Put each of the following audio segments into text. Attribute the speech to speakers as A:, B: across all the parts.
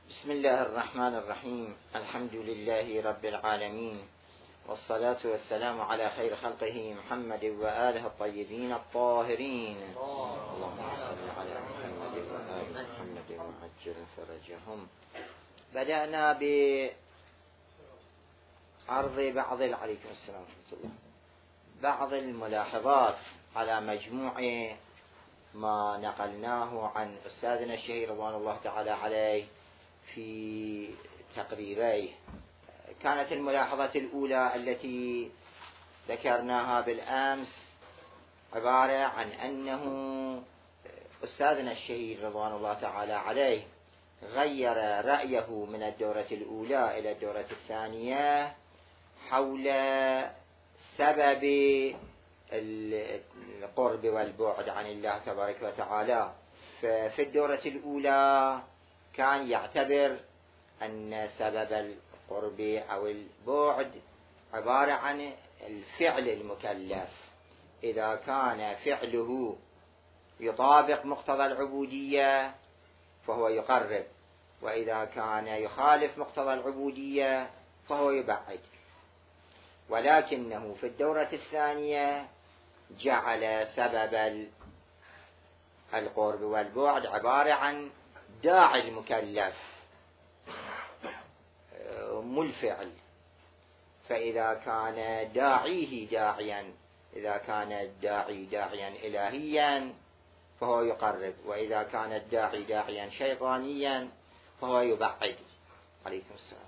A: بسم الله الرحمن الرحيم. الحمد لله رب العالمين، والصلاة والسلام على خير خلقه محمد وآله الطيبين الطاهرين. اللهم صل على محمد وآل محمد وعجل فرجهم. بدأنا بعرض عليكم السلام ورحمة الله، بعض الملاحظات على مجموع ما نقلناه عن أستاذنا الشهير رضوان الله تعالى عليه في تقريريه. كانت الملاحظة الأولى التي ذكرناها بالأمس عبارة عن أنه أستاذنا الشهير رضوان الله تعالى عليه غير رأيه من الدورة الأولى إلى الدورة الثانية حول سبب القرب والبعد عن الله تبارك وتعالى. ففي الدورة الأولى كان يعتبر أن سبب القرب أو البعد عبارة عن الفعل المكلف، إذا كان فعله يطابق مقتضى العبودية فهو يقرب، وإذا كان يخالف مقتضى العبودية فهو يبعد. ولكنه في الدورة الثانية جعل سبب القرب والبعد عبارة عن داعي المكلف مو الفعل. فإذا كان داعيه داعيا، إذا كان الداعي داعيا إلهيا فهو يقرب، وإذا كان الداعي داعيا شيطانيا فهو يبعد. عليكم السلام.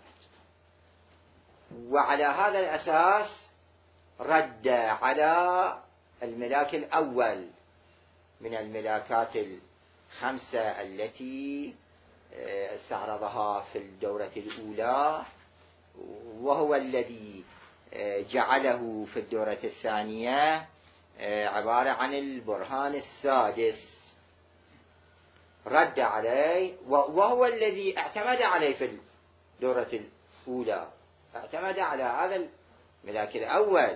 A: وعلى هذا الأساس رد على الملاك الأول من الملاكات الخمسة التي استعرضها في الدورة الأولى، وهو الذي جعله في الدورة الثانية عبارة عن البرهان السادس. رد عليه، وهو الذي اعتمد عليه في الدورة الأولى، اعتمد على هذا الملاك الأول،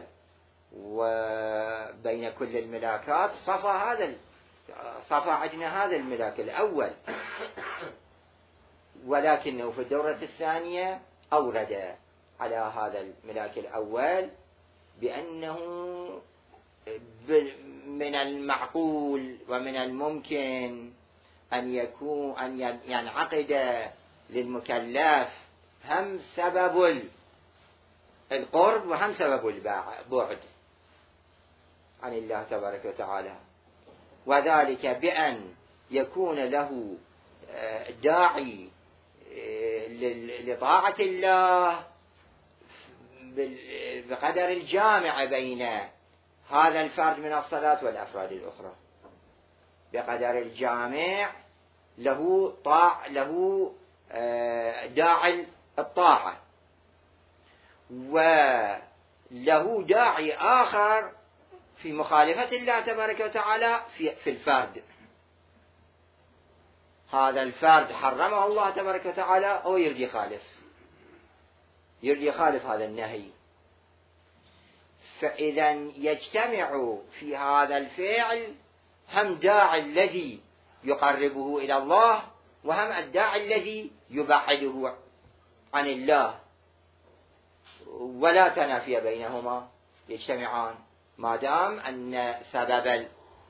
A: وبين كل الملاكات صفى عجن هذا الملاك الأول. ولكنه في الدورة الثانية أورد على هذا الملاك الأول بأنه من المعقول ومن الممكن أن ينعقد للمكلف هم سبب القرب وهم سبب البعد عن الله تبارك وتعالى، وذلك بأن يكون له داعي لطاعة الله بقدر الجامع بين هذا الفرد من الصلاة والأفراد الأخرى، بقدر الجامع له داعي الطاعة، وله داعي آخر في مخالفة الله تبارك وتعالى في الفرد. هذا الفرد حرمه الله تبارك وتعالى أو يريد يخالف هذا النهي. فإذا يجتمع في هذا الفعل هم داعي الذي يقربه إلى الله، وهم الداعي الذي يبعده عن الله، ولا تنافي بينهما، يجتمعان ما دام أن سبب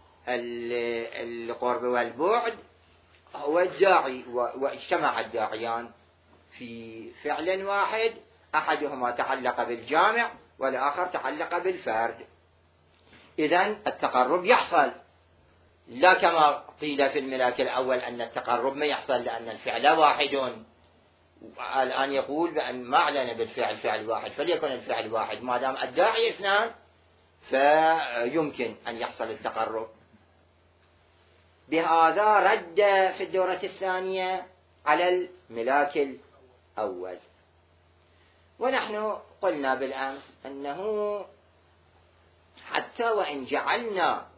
A: القرب والبعد هو الداعي، واجتمع الداعيان في فعل واحد، أحدهما تعلق بالجامع والآخر تعلق بالفرد. إذن التقرب يحصل، لا كما قيل في الملاك الأول أن التقرب ما يحصل لأن الفعل واحد. الآن يقول بأن ما أعلن بالفعل فعل واحد، فليكن الفعل واحد، ما دام الداعي اثنان فيمكن أن يحصل التقرب. بهذا رد في الدورة الثانية على الملاك الأول. ونحن قلنا بالأمس أنه حتى وإن جعلنا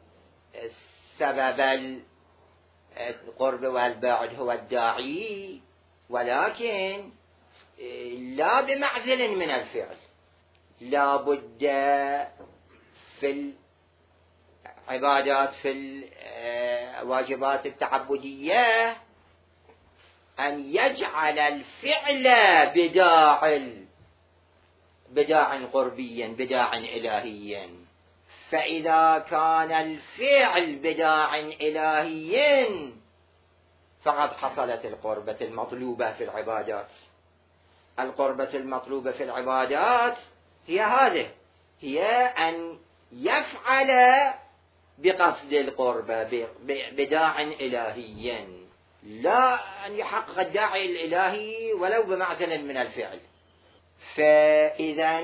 A: سبب القرب والبعد هو الداعي، ولكن لا بمعزل من الفعل، لا بد في العبادات، في الواجبات التعبدية، أن يجعل الفعل بداع قربيا بداع إلهيا. فإذا كان الفعل بداع إلهيا فقد حصلت القربة المطلوبة في العبادات. القربة المطلوبة في العبادات هي هذه، هي أن يفعل بقصد القربة بداع إلهيا، لا أن يحقق الداعي الإلهي ولو بمعزل من الفعل. فإذا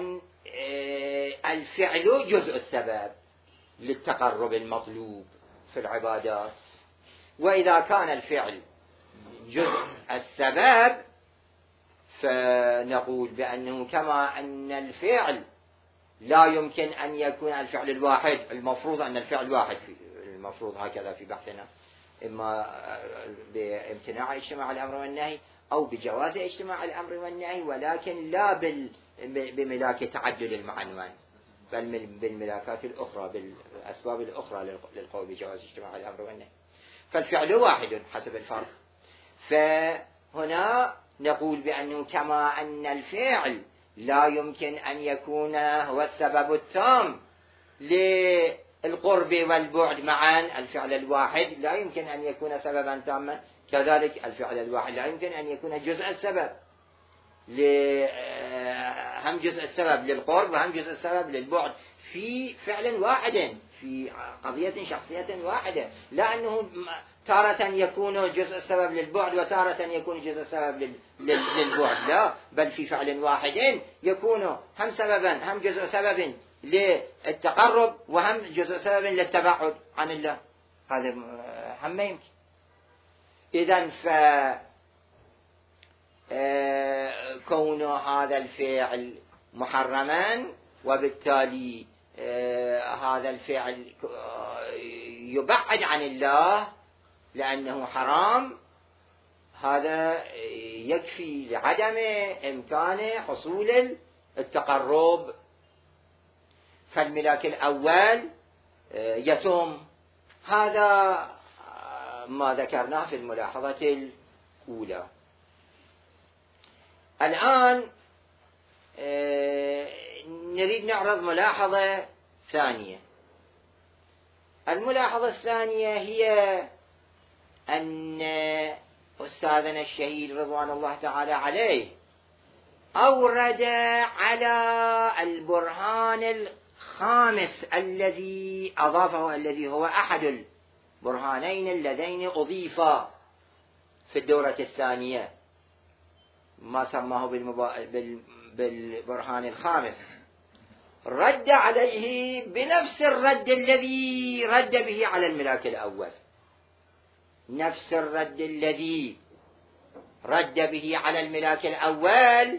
A: الفعل جزء السبب للتقرب المطلوب في العبادات، وإذا كان الفعل جزء السبب فنقول بأنه كما أن الفعل لا يمكن أن يكون الفعل الواحد، المفروض أن الفعل واحد، المفروض هكذا في بحثنا، إما بامتناع اجتماع الأمر والنهي أو بجواز اجتماع الأمر والنهي، ولكن لا بملاك تعدد المعنوان، بل بالملاكات الأخرى، بالأسباب الأخرى للقول بجواز اجتماع الأمر والنهي. فالفعل واحد حسب الفرق. فهنا نقول بأنه كما أن الفعل لا يمكن أن يكون هو السبب التام للقرب والبعد معا، الفعل الواحد لا يمكن أن يكون سببا تاما، كذلك الفعل الواحد لا يمكن أن يكون جزء السبب، هم جزء السبب للقرب وهم جزء السبب للبعد في فعل واحد، في قضية شخصية واحدة، لا أنه تارة يكون جزء السبب للبعد وتارة يكون جزء السبب للبعد، لا، بل في فعل واحد يكون هم سببا، هم جزء سبب للتقرب وهم جزء سبب للتبعد عن الله، هذا هم ما يمكن. إذن كون هذا الفعل محرما وبالتالي هذا الفعل يبعد عن الله لأنه حرام، هذا يكفي لعدم إمكان حصول التقرب. فالملاك الأول يتم، هذا ما ذكرناه في الملاحظة الأولى. الآن نريد نعرض ملاحظة ثانية. الملاحظة الثانية هي أن أستاذنا الشهيد رضوان الله تعالى عليه أورد على البرهان الخامس الذي أضافه، الذي هو أحد البرهانين اللذين أضيفا في الدورة الثانية، ما سماه بالبرهان الخامس، رد عليه بنفس الرد الذي رد به على الملاك الأول، نفس الرد الذي رد به على الملاك الأول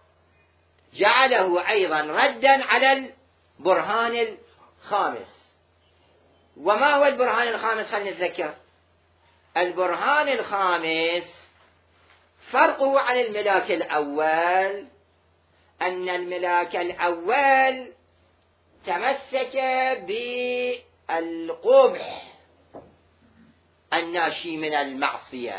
A: جعله أيضا ردا على البرهان الخامس. وما هو البرهان الخامس؟ خلينا نتذكر. البرهان الخامس فرقه عن الملاك الأول أن الملاك الأول تمسك بالقبح الناشي من المعصية،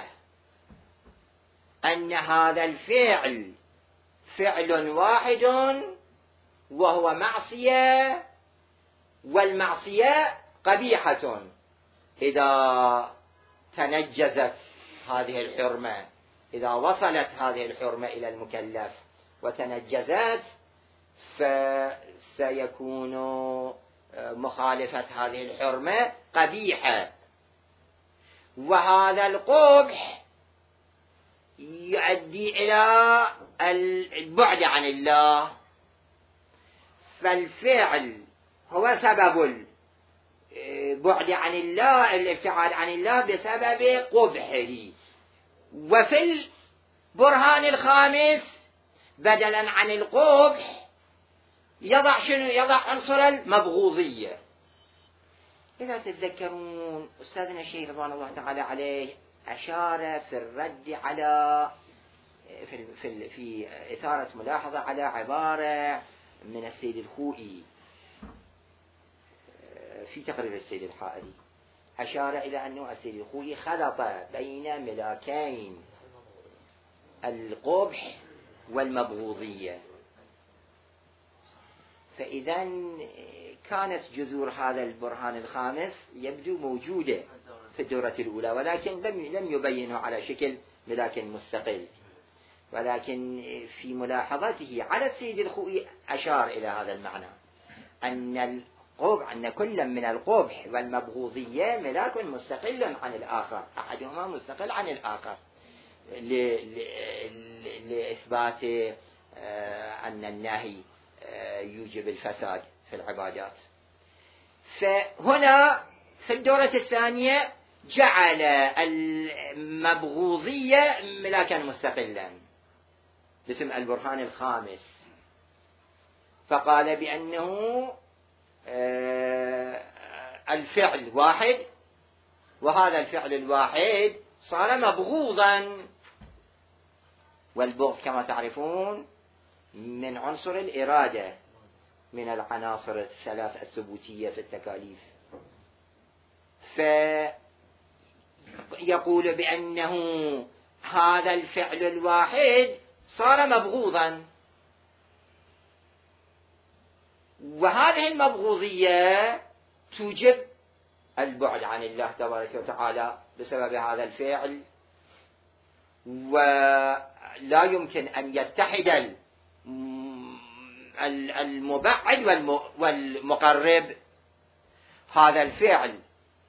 A: أن هذا الفعل فعل واحد وهو معصية، والمعصية قبيحة إذا تنجزت هذه الحرمة، إذا وصلت هذه الحرمة إلى المكلف وتنجزت فسيكون مخالفة هذه الحرمة قبيحة، وهذا القبح يؤدي إلى البعد عن الله، فالفعل هو سبب البعد عن الله، الابتعاد عن الله بسبب قبحه. وفي البرهان الخامس بدلا عن القبح يضع عنصر المبغوضية. إذا تتذكرون أستاذنا الشيخ رضوان الله تعالى عليه أشار في الرد على في إثارة ملاحظة على عبارة من السيد الخوئي في تقرير السيد الحائري، أشار إلى أنه السيد الخوئي خلط بين ملاكين، القبح والمبغوضية. فإذا كانت جذور هذا البرهان الخامس يبدو موجودة في الدورة الأولى، ولكن لم يبينه على شكل ملاك مستقل، ولكن في ملاحظته على السيد الخوئي أشار إلى هذا المعنى، أن كل من القبح والمبغوضية ملاك مستقل عن الآخر، أحدهما مستقل عن الآخر، لإثبات أن النهي يوجب الفساد في العبادات. فهنا في الدورة الثانية جعل المبغوضية ملاكا مستقلا باسم البرهان الخامس، فقال بأنه الفعل واحد، وهذا الفعل الواحد صار مبغوضا، والبغض كما تعرفون من عنصر الإرادة من العناصر الثلاث الثبوتية في التكاليف. فيقول بأنه هذا الفعل الواحد صار مبغوضا، وهذه المبغوضية توجب البعد عن الله تبارك وتعالى بسبب هذا الفعل، ولا يمكن أن يتحد المبعد والمقرب. هذا الفعل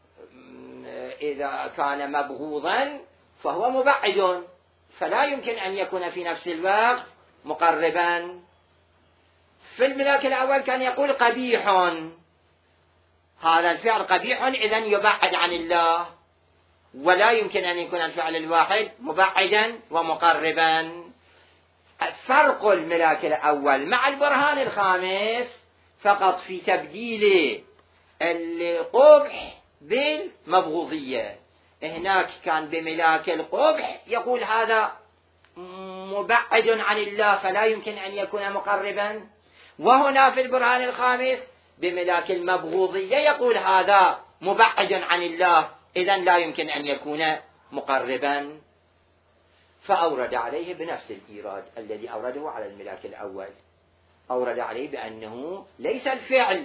A: إذا كان مبغوضا فهو مبعد، فلا يمكن أن يكون في نفس الوقت مقربا. في الملاك الأول كان يقول قبيح، هذا الفعل قبيح، إذن يبعد عن الله، ولا يمكن أن يكون الفعل الواحد مبعدا ومقربا. فرق الملاك الأول مع البرهان الخامس فقط في تبديل القبح بالمبغوضية. هناك كان بملاك القبح يقول هذا مبعد عن الله فلا يمكن أن يكون مقربا، وهنا في البرهان الخامس بملاك المبغوضية يقول هذا مبعد عن الله، إذن لا يمكن أن يكون مقربا. فأورد عليه بنفس الإيراد الذي أورده على الملاك الأول، أورد عليه بأنه ليس الفعل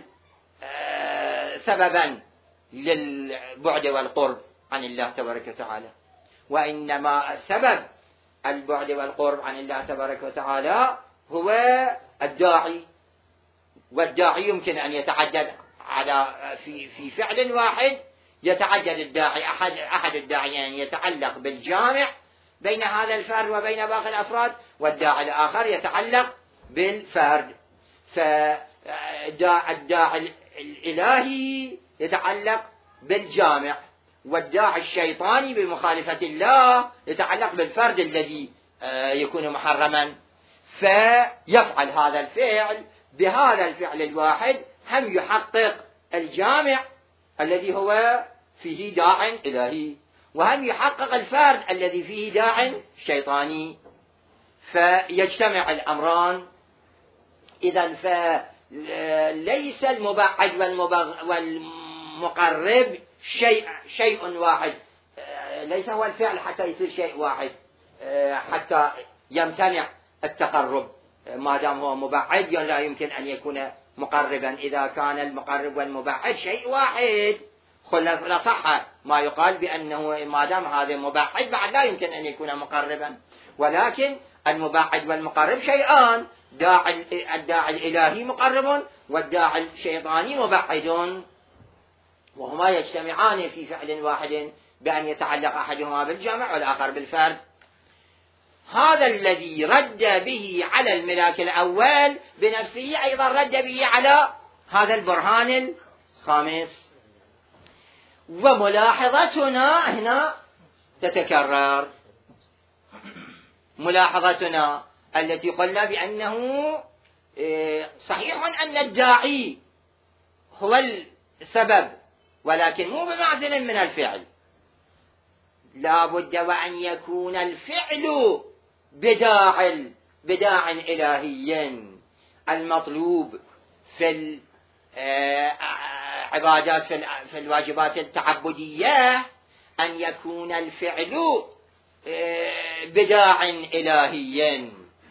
A: سببا للبعد والقرب عن الله تبارك وتعالى، وإنما سبب البعد والقرب عن الله تبارك وتعالى هو الداعي، والداعي يمكن أن يتعدد في فعل واحد، يتعدد الداعي، أحد الداعيين يتعلق بالجامع بين هذا الفرد وبين باقي الأفراد، والداعي الآخر يتعلق بالفرد. فالداعي الإلهي يتعلق بالجامع، والداعي الشيطاني بمخالفة الله يتعلق بالفرد الذي يكون محرما. فيفعل هذا الفعل بهذا الفعل الواحد هم يحقق الجامع الذي هو فيه داع إلهي، وهم يحقق الفرد الذي فيه داع شيطاني، فيجتمع الأمران. إذن فليس المبعد والمقرب شيء واحد، ليس هو الفعل حتى يصير شيء واحد حتى يمتنع التقرب، ما دام هو مبعد لا يمكن أن يكون مقربا. إذا كان المقرب والمبعد شيء واحد لصح ما يقال بأنه ما دام هذا مبعد بعد لا يمكن أن يكون مقربا، ولكن المبعد والمقرب شيئان، الداعي الإلهي مقرب والداعي الشيطاني مبعد، وهما يجتمعان في فعل واحد بأن يتعلق أحدهما بالجامع والآخر بالفرد. هذا الذي رد به على الملاك الأول بنفسه أيضا رد به على هذا البرهان الخامس. وملاحظتنا هنا تتكرر، ملاحظتنا التي قلنا بأنه صحيح أن الداعي هو السبب، ولكن مو بمعزل من الفعل، لا بد وأن يكون الفعل بداع إلهي. المطلوب في العبادات في الواجبات التعبدية أن يكون الفعل بداع إلهي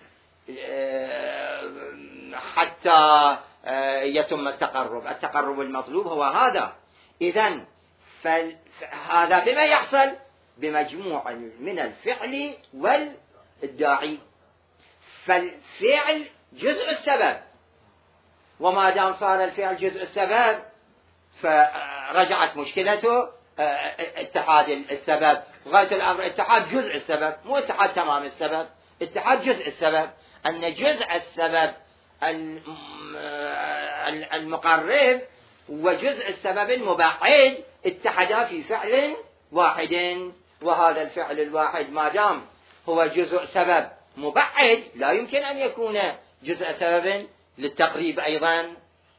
A: حتى يتم التقرب المطلوب هو هذا. إذن فهذا بما يحصل بمجموع من الفعل والداعي. فالفعل جزء السبب، وما دام صار الفعل جزء السبب فرجعت مشكلته اتحاد السبب. غاية الأمر اتحاد جزء السبب، مو اتحاد تمام السبب، اتحاد جزء السبب، أن جزء السبب المقرب وجزء السبب المبعد اتحدا في فعل واحد. وهذا الفعل الواحد ما دام هو جزء سبب مبعد لا يمكن أن يكون جزء سبب للتقريب أيضا.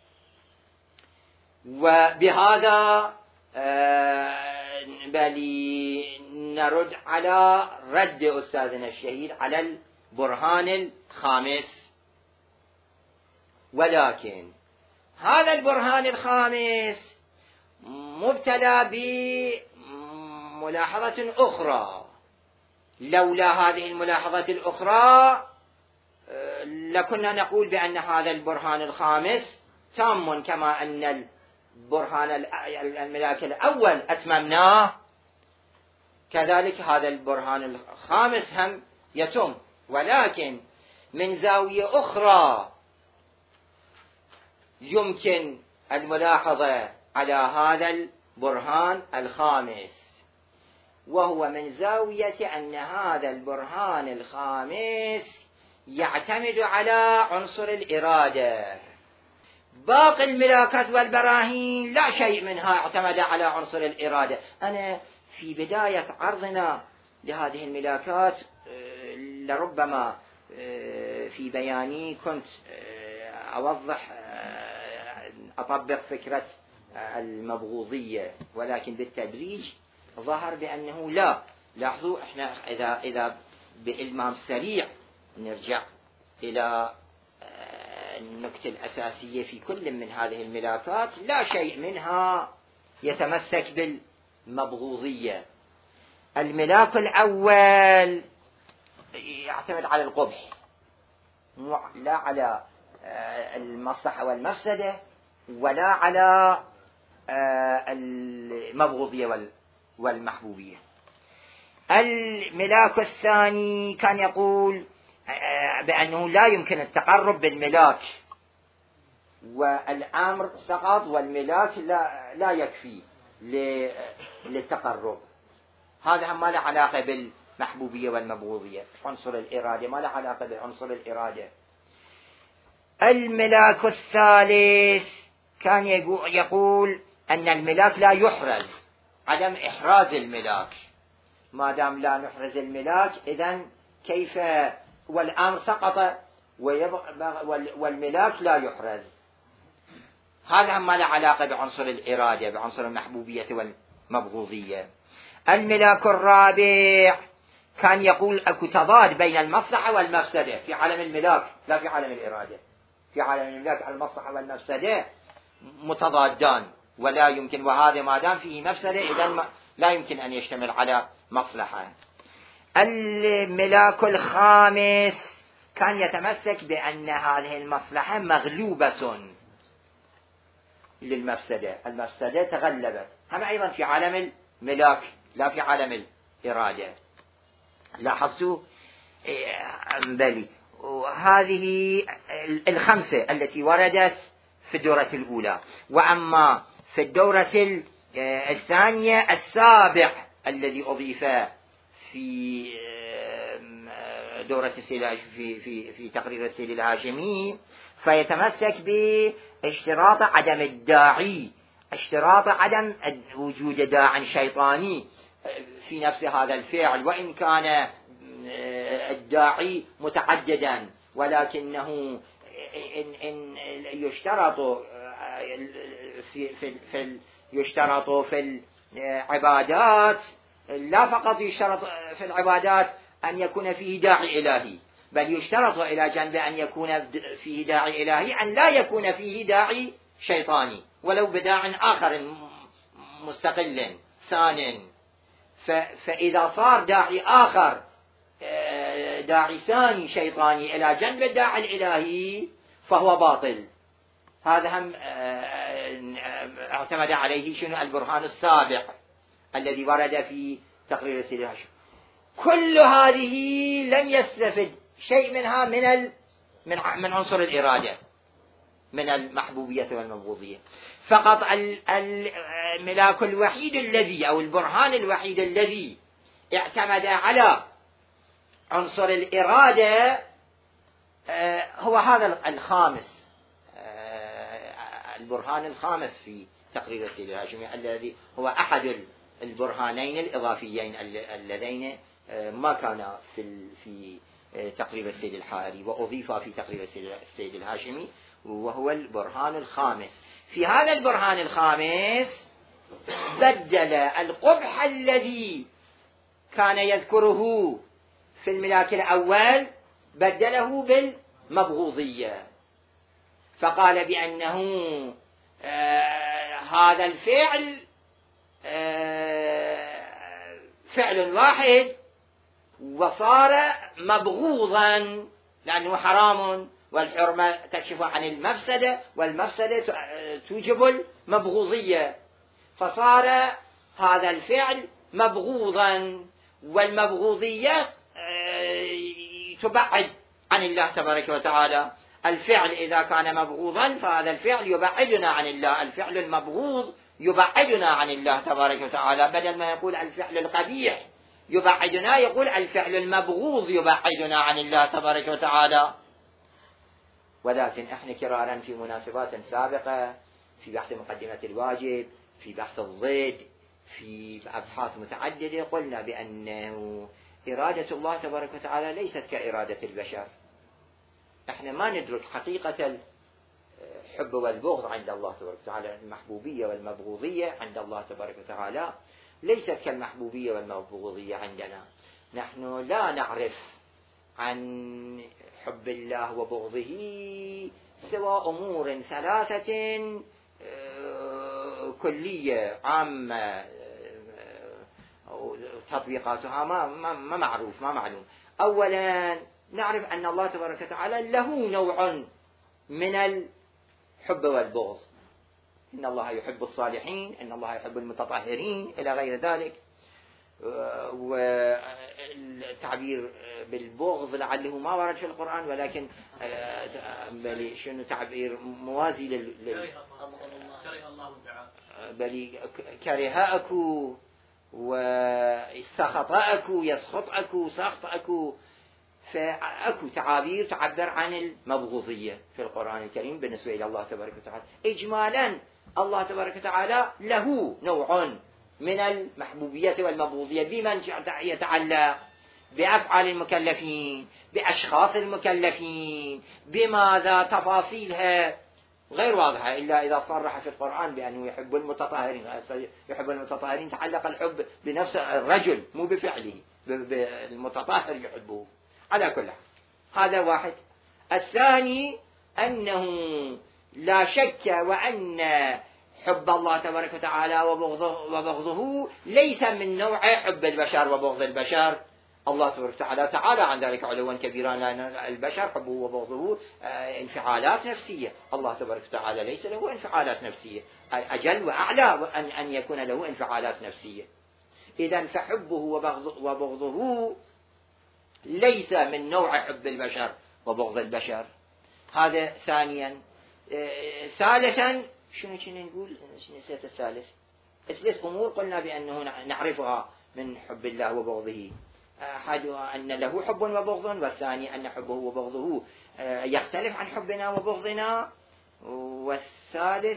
A: وبهذا بل نرد على رد أستاذنا الشهيد على البرهان الخامس. ولكن هذا البرهان الخامس مبتلى بملاحظة أخرى. لولا هذه الملاحظة الأخرى لكنا نقول بأن هذا البرهان الخامس تام، كما أن البرهان الملاك الأول أتممناه كذلك هذا البرهان الخامس هم يتم. ولكن من زاوية أخرى يمكن الملاحظة على هذا البرهان الخامس، وهو من زاوية أن هذا البرهان الخامس يعتمد على عنصر الإرادة. باقي الملاكات والبراهين لا شيء منها اعتمد على عنصر الإرادة. أنا في بداية عرضنا لهذه الملاكات لربما في بياني كنت أوضح أطبق فكرة المبغوضية، ولكن بالتدريج ظهر بأنه لا. لاحظوا احنا إذا بإلمام سريع نرجع إلى النكتة الأساسية في كل من هذه الملاكات، لا شيء منها يتمسك بالمبغوضية. الملاك الأول يعتمد على القبح، لا على المصلحة والمفسدة ولا على المبغوضية والمحبوبية. الملاك الثاني كان يقول بأنه لا يمكن التقرب بالملاك، والأمر سقط والملاك لا يكفي للتقرب. هذا ما له علاقة بالمحبوبية والمبغوضية. عنصر الإرادة ما له علاقة بعنصر الإرادة. الملاك الثالث كان يقول أن الملاك لا يحرز، عدم إحراز الملاك. ما دام لا نحرز الملاك إذن كيف، والأمر سقط والملاك لا يحرز. هذا ما له علاقة بعنصر الإرادة، بعنصر المحبوبية والمبغوضية. الملاك الرابع كان يقول أكو تضاد بين المصلحة والمفسدة في عالم الملاك لا في عالم الإرادة. في عالم الملاك المصلحة والمفسدة متضادان ولا يمكن، وهذا ما دام فيه مفسدة إذن لا يمكن أن يشتمل على مصلحة. الملاك الخامس كان يتمسك بأن هذه المصلحة مغلوبة للمفسدة، المفسدة تغلبت. هم أيضا في عالم الملاك لا في عالم الإرادة. لاحظتوا؟ بلي. وهذه الخمسة التي وردت في الدورة الأولى. وأما في الدورة الثانية السابع الذي أضيف في دورة السيل في تقرير السيل الهاشمي، فيتمسك باشتراط عدم الداعي، اشتراط عدم وجود داع شيطاني في نفس هذا الفعل، وإن كان الداعي متعددا، ولكنه إن يشترط يشترط في العبادات، لا فقط يشترط في العبادات أن يكون فيه داعي إلهي، بل يشترط إلى جنب أن يكون فيه داعي إلهي أن لا يكون فيه داعي شيطاني ولو بداع آخر مستقل ثان. فإذا صار داعي آخر داعي ثاني شيطاني إلى جنب الداعي الإلهي فهو باطل. هذا هم اعتمد عليه شنو البرهان السابق الذي ورد في تقرير السيد الهاشمي. كل هذه لم يستفد شيء منها من عنصر الإرادة، من المحبوبية والمبغوضية. فقط الملاك الوحيد الذي أو البرهان الوحيد الذي اعتمد على عنصر الإرادة هو هذا الخامس، البرهان الخامس في تقرير السيد الهاشمي، الذي هو أحد البرهانين الإضافيين اللذين ما كانا في تقرير السيد الحائري وأضيفا في تقرير السيد الهاشمي، وهو البرهان الخامس. في هذا البرهان الخامس بدل القبح الذي كان يذكره في الملاك الأول بدله بالمبغوضية، فقال بأنه هذا الفعل فعل واحد وصار مبغوضا لأنه حرام، والحرمة تكشف عن المفسدة والمفسدة توجب المبغوضية، فصار هذا الفعل مبغوضا، والمبغوضية تبعد عن الله تبارك وتعالى. الفعل إذا كان مبغوضا فهذا الفعل يبعدنا عن الله، الفعل المبغوض يبعدنا عن الله تبارك وتعالى، بدل ما يقول الفعل القبيح يبعدنا يقول الفعل المبغوض يبعدنا عن الله تبارك وتعالى. ولكن احنا كرارا في مناسبات سابقة في بحث مقدمة الواجب، في بحث الضد، في أبحاث متعددة قلنا بأنه إرادة الله تبارك وتعالى ليست كإرادة البشر. احنا ما ندرك حقيقة الحب والبغض عند الله تبارك وتعالى، المحبوبية والمبغوضية عند الله تبارك وتعالى ليست كالمحبوبية والمبغوضية عندنا. نحن لا نعرف عن حب الله وبغضه سوى أمور ثلاثة كلية عامة تطبيقاتها ما معروف ما معلوم. أولا نعرف أن الله تبارك وتعالى له نوع من الحب والبغض، إن الله يحب الصالحين، إن الله يحب المتطهرين إلى غير ذلك. والتعبير بالبغض لعله ما ورد في القرآن، ولكن شنو تعبير موازي بل كره أكو وسخط أكو يسخط أكو سخط أكو، فأكو تعابير تعبر عن المبغوضية في القرآن الكريم بالنسبة إلى الله تبارك وتعالى. إجمالا الله تبارك وتعالى له نوع من المحبوبية والمبغوضية بمن يتعلق بأفعال المكلفين، بأشخاص المكلفين، بماذا تفاصيلها غير واضحة إلا إذا صرح في القرآن بأنه يحب المتطهرين. يحب المتطهرين تعلق الحب بنفس الرجل مو بفعله، المتطهر يحبه. على كل حال هذا واحد. الثاني أنه لا شك وأن حب الله تبارك وتعالى وبغضه ليس من نوع حب البشر وبغض البشر. الله تبارك وتعالى تعالى عن ذلك علوا كبيرا، لأن البشر حبه وبغضه انفعالات نفسية، الله تبارك وتعالى ليس له انفعالات نفسية، أجل وأعلى أن يكون له انفعالات نفسية. إذن فحبه وبغضه ليس من نوع حب البشر وبغض البشر. هذا ثانيا. ثالثا شنو كنا نقول؟ نسيت الثالث. ثلاث أمور قلنا بأنه نعرفها من حب الله وبغضه. أحدها أن له حب وبغض، والثاني أن حبه وبغضه يختلف عن حبنا وبغضنا، والثالث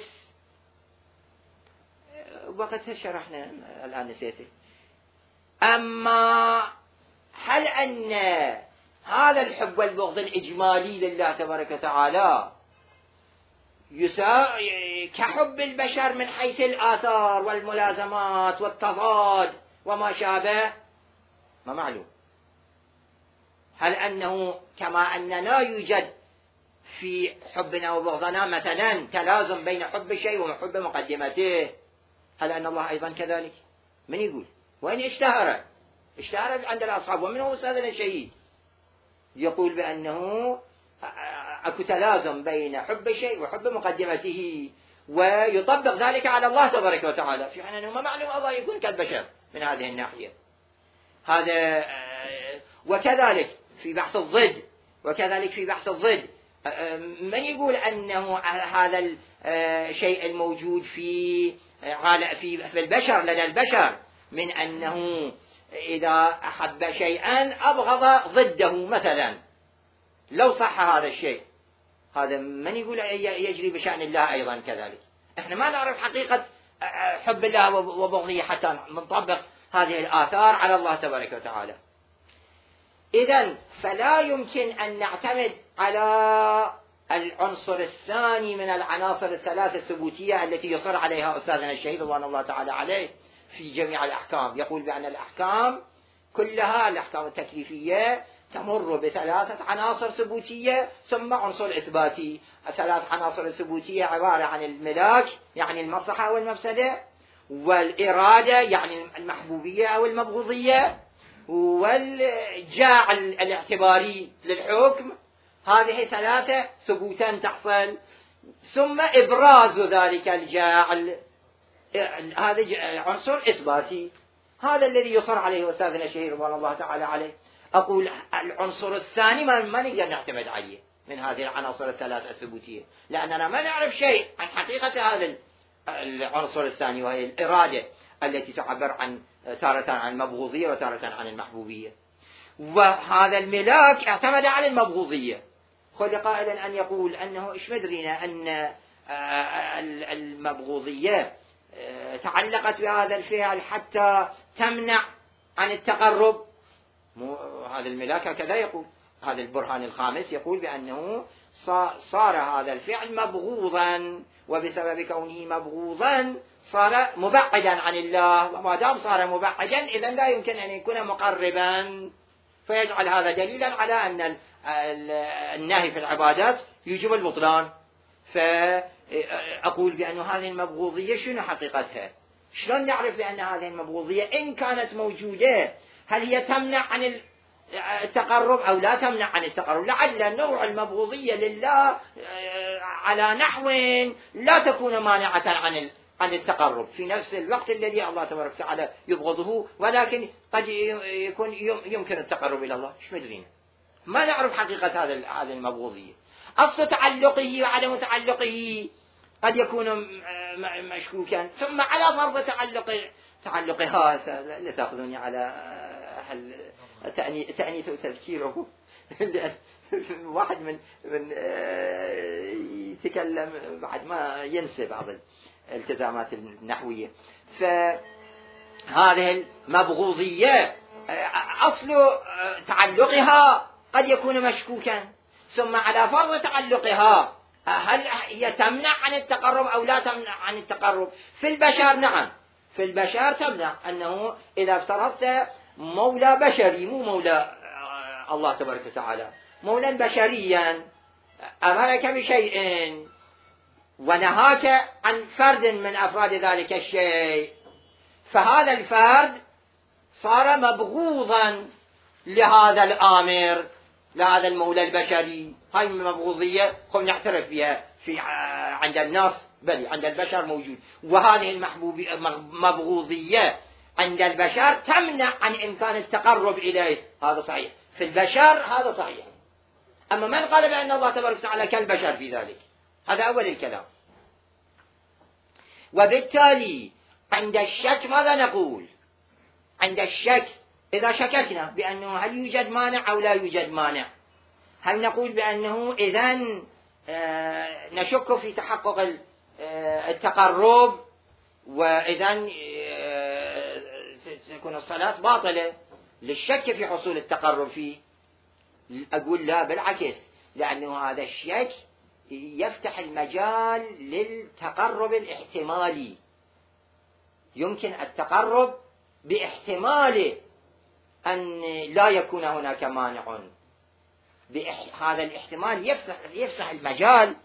A: وقد شرحنا الآن نسيته. أما هل أن هذا الحب والبغض الإجمالي لله تبارك وتعالى كحب البشر من حيث الآثار والملازمات والتضاد وما شابه؟ ما معلوم. هل أنه كما أن لا يوجد في حبنا وبغضنا مثلا تلازم بين حب شيء وحب مقدمته، هل أن الله أيضا كذلك؟ من يقول؟ وإن اشتهر عند الأصحاب، ومنهم أستاذنا الشهيد يقول بأنه أكو تلازم بين حب الشيء وحب مقدمته، ويطبق ذلك على الله تبارك وتعالى، في حين أنه ما معلوم الله يكون كالبشر من هذه الناحية. هذا وكذلك في بحث الضد، من يقول أنه هذا الشيء الموجود في البشر لدى البشر من أنه إذا أحب شيئا أبغض ضده مثلا، لو صح هذا الشيء، هذا من يقول يجري بشأن الله أيضا كذلك؟ احنا ما نعرف حقيقة حب الله وبغضه حتى نطبق هذه الآثار على الله تبارك وتعالى. إذن فلا يمكن أن نعتمد على العنصر الثاني من العناصر الثلاثة الثبوتية التي يصر عليها أستاذنا الشهيد رضوان الله تعالى عليه في جميع الأحكام. يقول بأن الأحكام كلها، الأحكام التكليفية، تمر بثلاثة عناصر ثبوتية ثم عنصر إثباتي. الثلاث عناصر الثبوتية عبارة عن الملاك يعني المصلحة أو المفسدة، والإرادة يعني المحبوبية أو المبغوضية، والجاع الاعتباري للحكم. هذه ثلاثة ثبوتا تحصل، ثم إبراز ذلك الجاع، هذا عنصر إثباتي. هذا الذي يصر عليه أستاذنا الشهيد رضوان الله تعالى عليه. أقول العنصر الثاني ما نقدر نعتمد عليه من هذه العناصر الثلاثة الثبوتية، لأننا ما نعرف شيء عن حقيقة هذا العنصر الثاني، وهي الإرادة التي تعبر عن تارة عن المبغوضية وتارة عن المحبوبية. وهذا الملاك اعتمد على المبغوضية. خذ قائلا أن يقول أنه إيش مدرينا أن المبغوضية تعلقت بهذا الفعل حتى تمنع عن التقرب. هذا الملاك هكذا يقول. هذا البرهان الخامس يقول بأنه صار هذا الفعل مبغوضا، وبسبب كونه مبغوضا صار مبعدا عن الله، وما دام صار مبعدا إذن لا يمكن أن يكون مقربا، فيجعل هذا دليلا على أن النهي في العبادات يوجب البطلان. فأقول بأن هذه المبغوضية شنو حقيقتها؟ شلون نعرف بأن هذه المبغوضية إن كانت موجودة هل هي تمنع عن التقرب أو لا تمنع عن التقرب؟ لعل نوع المبغوضية لله على نحو لا تكون مانعة عن التقرب في نفس الوقت الذي الله تبارك وتعالى يبغضه، ولكن قد يكون يمكن التقرب إلى الله. ايش مدرين؟ ما نعرف حقيقة هذه المبغوضية. أصل تعلقه وعدم تعلقه قد يكون مشكوكا، ثم على فرض تعلقها لا تأخذوني على تأنيث وتذكيره واحد من يتكلم بعد ما ينسى بعض الالتزامات النحوية. فهذه المبغوضية أصل تعلقها قد يكون مشكوكا، ثم على فرض تعلقها هل هي تمنع عن التقرب أو لا تمنع عن التقرب؟ في البشر نعم، في البشر تمنع. أنه إذا افترضت مولى بشري مو مولى الله تبارك وتعالى، مولا بشريا أمرك بشيء ونهاك عن فرد من أفراد ذلك الشيء، فهذا الفرد صار مبغوضا لهذا الآمر، لهذا المولى البشري. هاي المبغوضية خب نعترف بها عند الناس، بل عند البشر موجود. وهذه المبغوضية عند البشر تمنع عن إمكان التقرب إليه، هذا صحيح في البشر، هذا صحيح. أما من قال بأن الله تبارك وتعالى كالبشر في ذلك؟ هذا أول الكلام. وبالتالي عند الشك ماذا نقول؟ عند الشك إذا شككنا بأنه هل يوجد مانع أو لا يوجد مانع، هل نقول بأنه إذن نشك في تحقق التقرب وإذن تكون الصلاة باطلة للشك في حصول التقرب فيه؟ أقول لا، بالعكس، لأنه هذا الشك يفتح المجال للتقرب الاحتمالي. يمكن التقرب باحتمال أن لا يكون هناك مانع. هذا الاحتمال يفتح المجال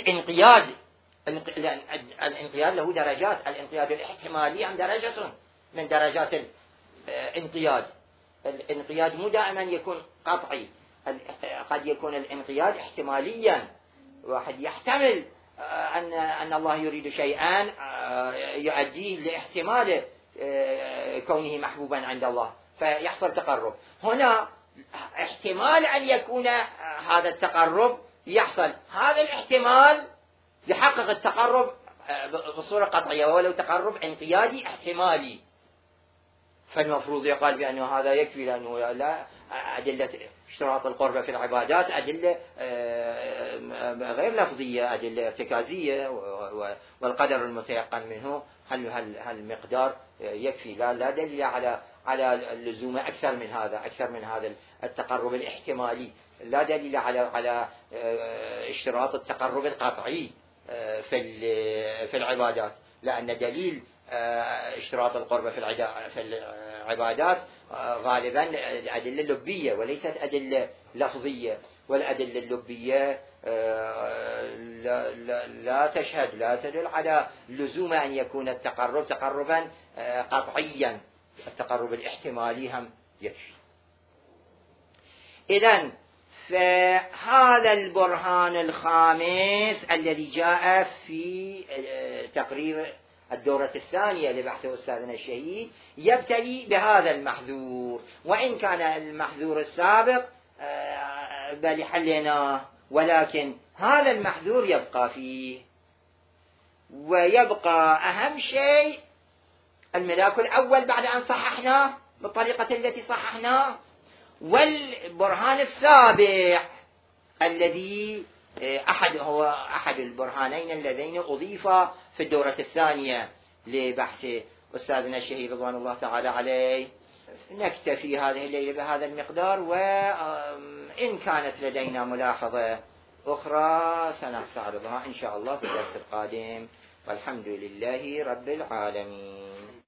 A: للانقياد. الانقياد له درجات، الانقياد الاحتمالي عن درجة، من درجات الانقياد. الانقياد مو دائما يكون قطعي، قد يكون الانقياد احتماليا، واحد يحتمل أن الله يريد شيئا يؤديه لاحتمال كونه محبوبا عند الله فيحصل تقرب. هنا احتمال أن يكون هذا التقرب يحصل، هذا الاحتمال يحقق التقرب بصورة قطعية، ولو تقرب انقيادي احتمالي، فالمفروض يقال بأنه هذا يكفي، لأنه لا أدلة اشتراط القربة في العبادات أدلة غير لفظية، أدلة ارتكازية، والقدر المتيقن منه هل المقدار يكفي، لا دليل على اللزوم أكثر من هذا التقرب الاحتمالي، لا دليل على اشتراط التقرب القطعي في العبادات، لأن دليل اشتراط القربة في العبادات غالبا الأدلة اللبية وليست أدلة لفظية، والأدلة اللبية لا تدل على لزوم أن يكون التقرب تقربا قطعيا، التقرب الاحتمالي هم يكفي. إذن فهذا البرهان الخامس الذي جاء في تقرير الدورة الثانية لبحث أستاذنا الشهيد يبتلي بهذا المحذور، وإن كان المحذور السابق بل حليناه، ولكن هذا المحذور يبقى فيه، ويبقى أهم شيء الملاك الأول بعد أن صححناه بالطريقة التي صححناه، والبرهان السابع الذي هو أحد البرهانين اللذين أضيفا في الدورة الثانية لبحث أستاذنا الشهيد رضوان الله تعالى عليه. نكتفي هذه الليلة بهذا المقدار، وإن كانت لدينا ملاحظة أخرى سنستعرضها إن شاء الله في الدرس القادم، والحمد لله رب العالمين.